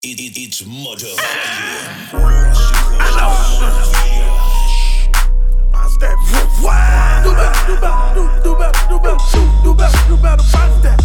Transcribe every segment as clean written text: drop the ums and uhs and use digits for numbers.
It's motherfucking. I know. Watch that. Wow. Do better, do better, do better, do better, do better, do better. Watch that.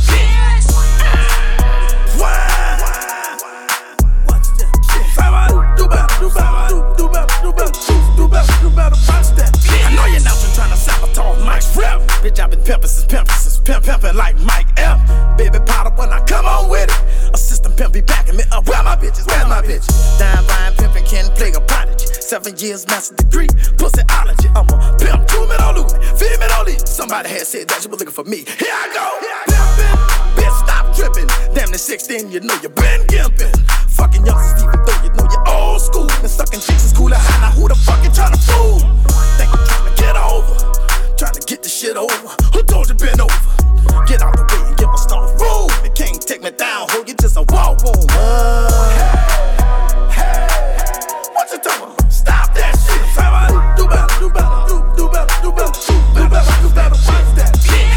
Wow. Watch that. Do better, do better, do better, do better, do better, do better. Watch that. I know you're not trying to sabotage Mike's rep. Bitch, I've been pimping since pimping like Mike F. Baby Potter when I come on with it. Assistant pimp be backing me up. Where my bitches? Where's my bitches? Dime buying pimping can play a prodigy. 7 years master degree, pussyology. I'm a pimp, do me, don't lose me. Feed me, don't leave. Somebody had said that you were looking for me. Here I go. Pimpin', bitch, stop tripping. Damn, the 16, you know you been gimping. Fucking youngsters, even though you know you're old school. Been sucking chicks is cool. Now who the fuck you tryna fool? Think I'm tryna get over, tryna get this shit over. Who told you been over? Get out the way and give a stone rule. They can't take me down, hold you just a wall wound. What you talking about? Stop that shit. Do better, do better, do better, do better, do better, do better. Watch that.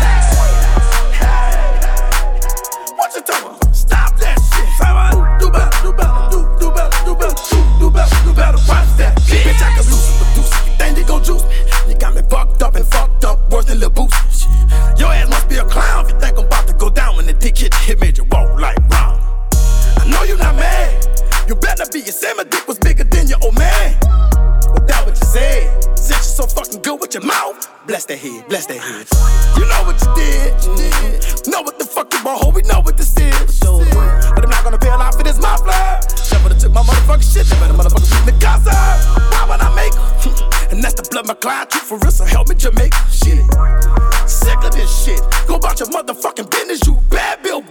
What you talking about? Stop that shit. Do better, do better, do better, do better, do better, do better. Watch that. Bitch, I can lose the boost. You think they gon' juice me? You got me bucked up and fucked up, worth a little boost. Your ass must be a clown if you think I'm about to go down when the dick hit you. It made you walk like round. I know you not mad. You better be. You said my dick was bigger than your old man. Well, that what you said. Since you're so fucking good with your mouth, bless that head, bless that head. You know what you did. Know what the fuck you want, we know what this is. But I'm not gonna bail out for this muffler. Never took my motherfucking shit. Never the motherfucking beat in the casa. Why would I make her? And that's the blood my client took for real, so help me Jamaica. Shit. Sick of this shit. Go about your motherfucking business, you bad Bill